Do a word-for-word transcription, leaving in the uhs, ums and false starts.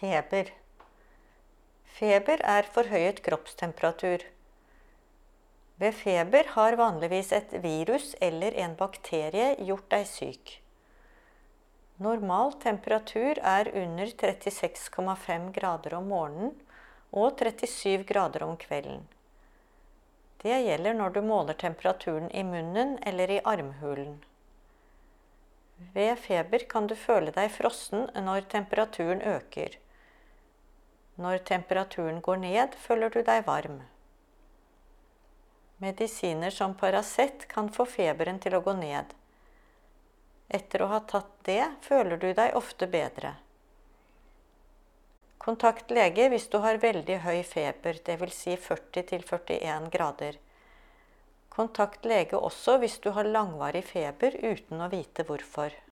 Feber. Feber er forhøyet kroppstemperatur. Ved feber har vanligvis et virus eller en bakterie gjort deg syk. Normal temperatur er under trettiseks komma fem grader om morgenen og trettisju grader om kvelden. Det gjelder når du måler temperaturen i munnen eller i armhulen. Ved feber kan du føle deg frossen når temperaturen øker. Når temperaturen går ned, føler du deg varm. Medisiner som Paracet kan få feberen til å gå ned. Etter å ha tatt det, føler du deg ofte bedre. Kontakt lege hvis du har veldig høy feber, det vil si førti til førtien grader. Kontakt lege også hvis du har langvarig feber uten å vite hvorfor.